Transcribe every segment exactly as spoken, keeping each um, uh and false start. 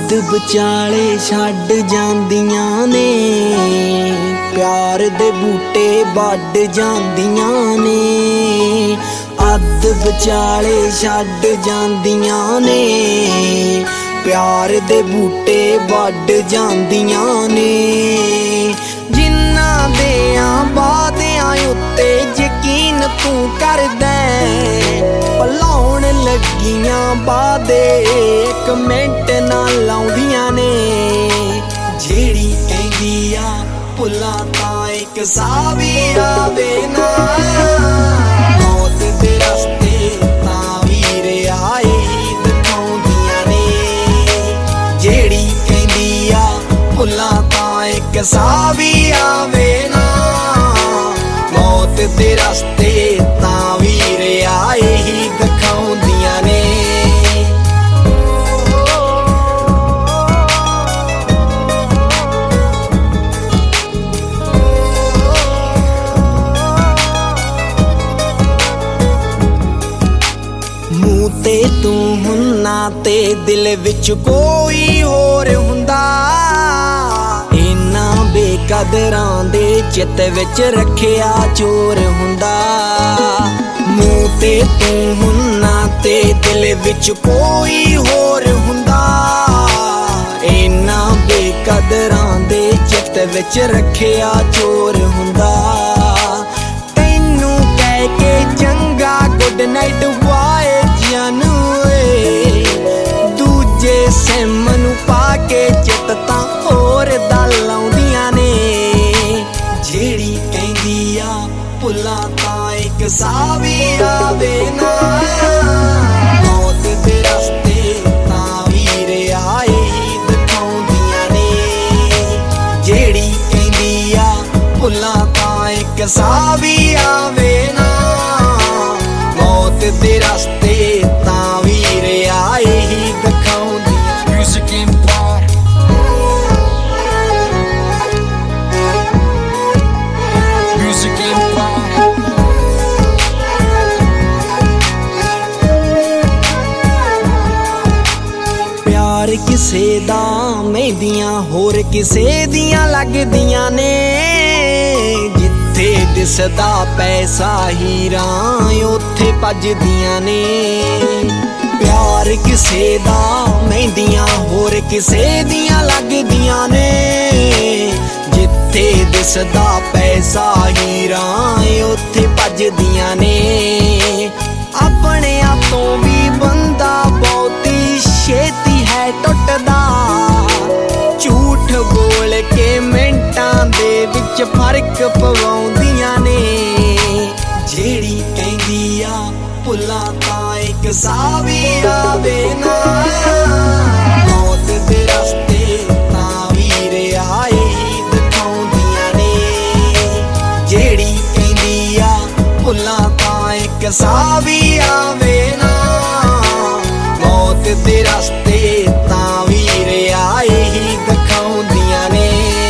ਅੱਧ ਵਿਚਾਲੇ ਛੱਡ ਜਾਂਦੀਆਂ ਨੇ, ਪਿਆਰ ਦੇ ਬੂਟੇ ਵੱਢ ਜਾਂਦੀਆਂ ਨੇ। ਅੱਧ ਵਿਚਾਲੇ ਛੱਡ ਜਾਂਦੀਆਂ ਨੇ, ਪਿਆਰ ਦੇ ਬੂਟੇ ਵੱਢ ਜਾਂਦੀਆਂ ਨੇ। ਜਿਨ੍ਹਾਂ ਦਿਆਂ ਵਾਅਦਿਆਂ ਉੱਤੇ ਯਕੀਨ ਤੂੰ ਕਰਦਾ, ਭੁਲਾਉਣ ਲੱਗੀਆਂ ਵਾਅਦੇ ਇੱਕ ਮਿੰਟ ਨਾਲ ਲਾਉਂਦੀਆਂ ਨੇ। ਜਿਹੜੀ ਕਹਿੰਦੀ ਆ ਭੁੱਲਾਂ ਤਾਂ ਇੱਕ ਸਾਹ ਵੀ ਆਵੇ ਨਾ, ਮੌਤ ਦੇ ਰਸਤੇ ਤਾਂ ਵੀਰ ਆਏ ਦਿਖਾਉਂਦੀਆਂ ਨੇ। ਜਿਹੜੀ ਕਹਿੰਦੀ ਆ ਭੁੱਲਾਂ ਤਾਂ ਇੱਕ ਸਾਹ ਵੀ ਆਵੇ ਨਾ, ਮੌਤ ਦੇ ਰਸਤੇ ਤਾਂ ਵੀਰ ਆਏ ਹੀ ਦਿਖਾਉਂਦੀਆਂ ਨੇ। ਮੂੰਹ ਤੇ ਤੂੰ ਹੁੰਨਾ ਤੇ ਦਿਲ ਵਿੱਚ ਕੋਈ ਹੋਰ ਹੁੰਦਾ, ਇਹਨਾਂ ਬੇਕਦਰਾਂ ਦੇ ਚਿੱਤ ਵਿੱਚ ਰੱਖਿਆ ਚੋਰ ਹੁੰਦਾ। ਮੂੰਹ ਤੇ ਤੂੰ ਹੁੰਨਾ ਤੇ ਦਿਲ ਵਿੱਚ ਕੋਈ ਹੋਰ ਹੁੰਦਾ, ਇਹਨਾਂ ਬੇਕਦਰਾਂ ਦੇ ਚਿੱਤ ਵਿੱਚ ਰੱਖਿਆ ਚੋਰ ਹੁੰਦਾ। ਤੈਨੂੰ ਕਹਿ ਕੇ ਚੰਗਾ ਗੁੱਡ ਨਾਈਟ ਵਾਏ ਜਾਨੂ, ਦੂਜੇ ਸਿਮ ਨੂੰ ਪਾ ਕੇ ਚਿੱਤ ਤਾਂ ਹੋਰ ਦਾ ਲਾਉਂਦੀਆਂ ਨੇ। ਜਿਹੜੀ ਕਹਿੰਦੀ ਆ ਭੁੱਲਾਂ ਤਾਂ ਇੱਕ ਸਾਹ ਵੀ ਆਵੇ ਨਾ, ਮੌਤ ਦੇ ਰਸਤੇ ਤਾਂ ਵੀਰ ਆਏ ਹੀ ਦਿਖਾਉਂਦੀਆਂ ਨੇ। ਜਿਹੜੀ ਕਹਿੰਦੀ ਆ ਭੁੱਲਾਂ ਤਾਂ ਇੱਕ ਸਾਹ ਵੀ ਆਵੇ ਨਾ, ਮੌਤ ਦੇ ਰਸਤੇ ਤਾਂ ਵੀਰ ਆਏ ਹੀ ਦਿਖਾਉਂਦੀਆਂ। Music Empire, Music Empire। ਪਿਆਰ ਕਿਸੇ ਦਾ ਮਹਿੰਦੀਆਂ ਹੋਰ ਕਿਸੇ ਦੀਆਂ ਲੱਗਦੀਆਂ ਨੇ, ਜਿੱਥੇ ਦਿਸਦਾ ਪੈਸਾ ਹੀਰਾਂ ਉੱਥੇ ਭੱਜਦੀਆਂ ਨੇ। ਪਿਆਰ ਕਿਸੇ ਦਾ ਮਹਿੰਦੀਆਂ ਹੋਰ ਕਿਸੇ ਦੀਆਂ ਲੱਗਦੀਆਂ ਨੇ, ਜਿੱਥੇ ਦਿਸਦਾ ਪੈਸਾ ਹੀਰਾਂ ਉੱਥੇ ਭੱਜਦੀਆਂ ਨੇ। ਆਪਣਿਆਂ ਤੋਂ ਵੀ ਬੰਦਾ ਬਹੁਤੀ ਛੇਤੀ ਹੈ ਟੁੱਟਦਾ, ਝੂਠ ਬੋਲ ਕੇ ਮਿੰਟਾਂ ਦੇ ਵਿੱਚ ਫਰਕ ਪਵਾਉਂਦੀਆਂ ਨੇ। ਜਿਹੜੀ ਕਹਿੰਦੀ ਆ ਭੁੱਲਾਂ ਤਾਂ ਇੱਕ ਸਾਹ ਵੀ ਆਵੇ ਨਾ, ਮੌਤ ਦੇ ਰਸਤੇ ਤਾਂ ਵੀਰ ਆਏ ਹੀ ਦਿਖਾਉਂਦੀਆਂ ਨੇ। ਜਿਹੜੀ ਕਹਿੰਦੀ ਆ ਭੁੱਲਾਂ ਤਾਂ ਇੱਕ ਸਾਹ ਵੀ ਆਵੇ ਨਾ, ਮੌਤ ਦੇ ਰਸਤੇ ਤਾਂ ਵੀਰ ਆਏ ਹੀ ਦਿਖਾਉਂਦੀਆਂ ਨੇ।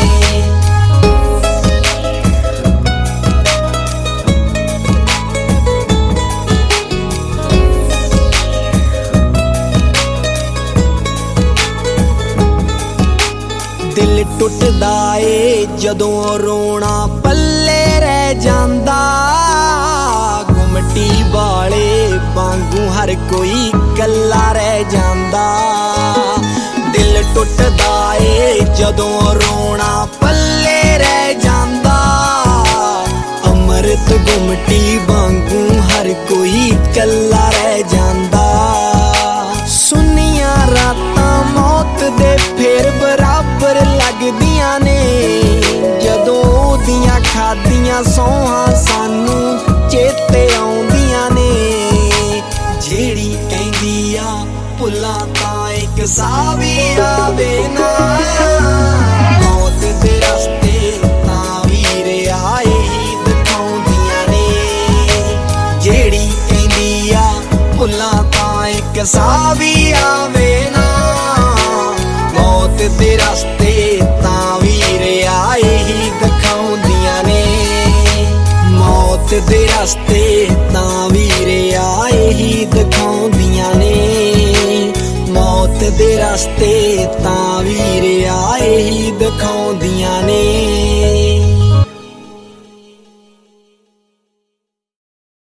ਦਿਲ ਟੁੱਟਦਾ ਏ ਜਦੋਂ ਰੋਣਾ ਪੱਲੇ ਰਹਿ ਜਾਂਦਾ, ਗੁੰਮਟੀ ਵਾਲੇ ਵਾਂਗੂ ਹਰ ਕੋਈ ਇਕੱਲਾ ਰਹਿ ਜਾਂਦਾ। ਦਿਲ ਟੁੱਟਦਾ ਏ ਜਦੋਂ ਰੋਣਾ ਪੱਲੇ ਰਹਿ ਜਾਂਦਾ, ਅੰਮ੍ਰਿਤ ਗੁੰਮਟੀ ਵਾਂਗੂ ਹਰ ਕੋਈ ਇਕੱਲਾ ਰਹਿ ਜਾਂਦਾ। ਸੁੰਨੀਆਂ ਰਾਤਾਂ ਮੌਤ ਦੇ ਫੇਰ ਬਰਾਬਰ ਲੱਗਦੀਆਂ ਨੇ, ਜਦੋਂ ਉਹਦੀਆਂ ਖਾਧੀਆਂ ਸੌਹਾਂ ਸਾਨੂੰ ਚੇਤੇ ਆਉਂਦੀਆਂ ਨੇ। ਜਿਹੜੀ ਕਹਿੰਦੀ ਆ ਭੁੱਲਾਂ ਤਾਂ ਇੱਕ ਸਾਹ ਵੀ ਆਵੇ ਨਾ, ਮੌਤ ਦੇ ਰਸਤੇ ਤਾਂ ਵੀਰ ਆਏ ਹੀ ਦਿਖਾਉਂਦੀਆਂ ਨੇ। ਜਿਹੜੀ ਕਹਿੰਦੀ ਆ ਭੁੱਲਾਂ ਤਾਂ ਇੱਕ ਸਾਹ ਵੀ ਆਵੇ ਨਾ, ਮੌਤ ਦੇ ਰਸਤੇ ਤਾਂ ਵੀਰ ਆਏ ਹੀ ਦਿਖਾਉਂਦੀਆਂ ਨੇ। ਮੌਤ ਦੇ ਰਸਤੇ ਤਾਂ ਵੀਰ ਆਏ ਹੀ ਦਿਖਾਉਂਦੀਆਂ ਨੇ। ਮੌਤ ਦੇ ਰਸਤੇ ਰਿਸ਼ਤੇ ਤਾਂ ਵੀਰਿਆ ਇਹੀ ਦਿਖਾਉਂਦੀਆਂ